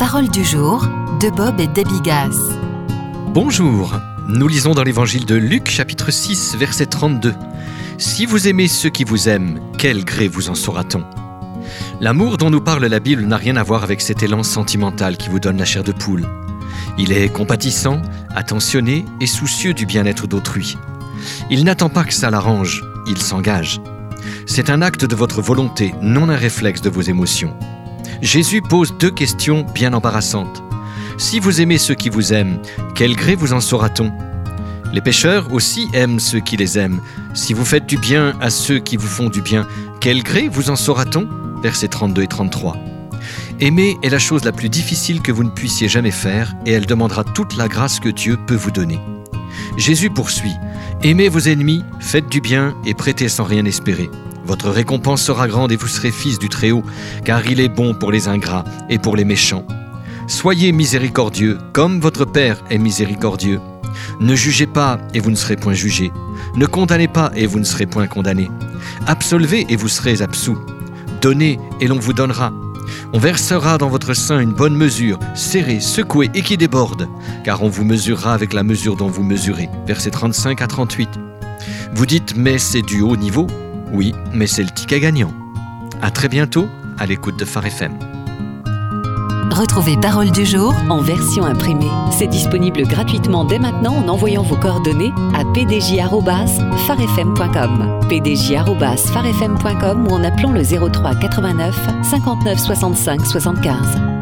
Parole du jour de Bob et Debbie Gass. Bonjour, nous lisons dans l'évangile de Luc, chapitre 6, verset 32. « Si vous aimez ceux qui vous aiment, quel gré vous en saura-t-on » L'amour dont nous parle la Bible n'a rien à voir avec cet élan sentimental qui vous donne la chair de poule. Il est compatissant, attentionné et soucieux du bien-être d'autrui. Il n'attend pas que ça l'arrange, il s'engage. C'est un acte de votre volonté, non un réflexe de vos émotions. Jésus pose deux questions bien embarrassantes. Si vous aimez ceux qui vous aiment, quel gré vous en saura-t-on ? Les pécheurs aussi aiment ceux qui les aiment. Si vous faites du bien à ceux qui vous font du bien, quel gré vous en saura-t-on ? Versets 32 et 33. Aimer est la chose la plus difficile que vous ne puissiez jamais faire et elle demandera toute la grâce que Dieu peut vous donner. Jésus poursuit. Aimez vos ennemis, faites du bien et prêtez sans rien espérer. Votre récompense sera grande et vous serez fils du Très-Haut, car il est bon pour les ingrats et pour les méchants. Soyez miséricordieux, comme votre Père est miséricordieux. Ne jugez pas et vous ne serez point jugés. Ne condamnez pas et vous ne serez point condamnés. Absolvez et vous serez absous. Donnez et l'on vous donnera. On versera dans votre sein une bonne mesure, serrée, secouée et qui déborde, car on vous mesurera avec la mesure dont vous mesurez. Versets 35 à 38. Vous dites, mais c'est du haut niveau ? Oui, mais c'est le ticket gagnant. À très bientôt, à l'écoute de Phare FM. Retrouvez Parole du jour En version imprimée. C'est disponible gratuitement dès maintenant en envoyant vos coordonnées à pdj@pharefm.com, pdj@pharefm.com ou en appelant le 03 89 59 65 75.